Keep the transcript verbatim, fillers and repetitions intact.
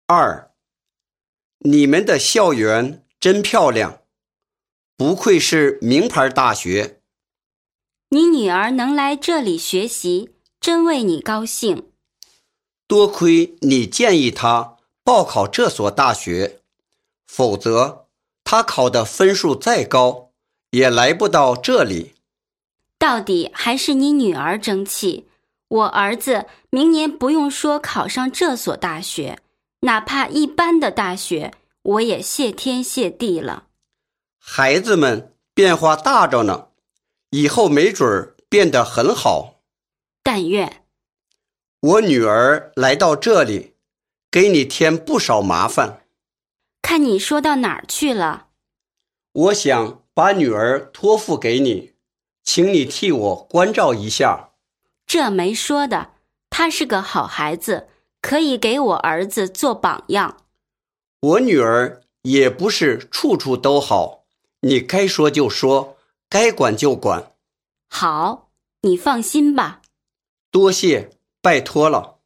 二，你们的校园真漂亮，不愧是名牌大学。 你女儿能来这里学习，真为你高兴。 多亏你建议她报考这所大学，否则她考的分数再高，也来不到这里。 到底还是你女儿争气，我儿子明年不用说考上这所大学，哪怕一般的大学，我也谢天谢地了。 孩子们变化大着呢，以后没准儿变得很好。 但愿。 我女儿来到这里，给你添不少麻烦。 看你说到哪儿去了？ 我想把女儿托付给你，请你替我关照一下。 这没说的，他是个好孩子，可以给我儿子做榜样。 我女儿也不是处处都好，你该说就说，该管就管。 好，你放心吧。 多谢，拜托了。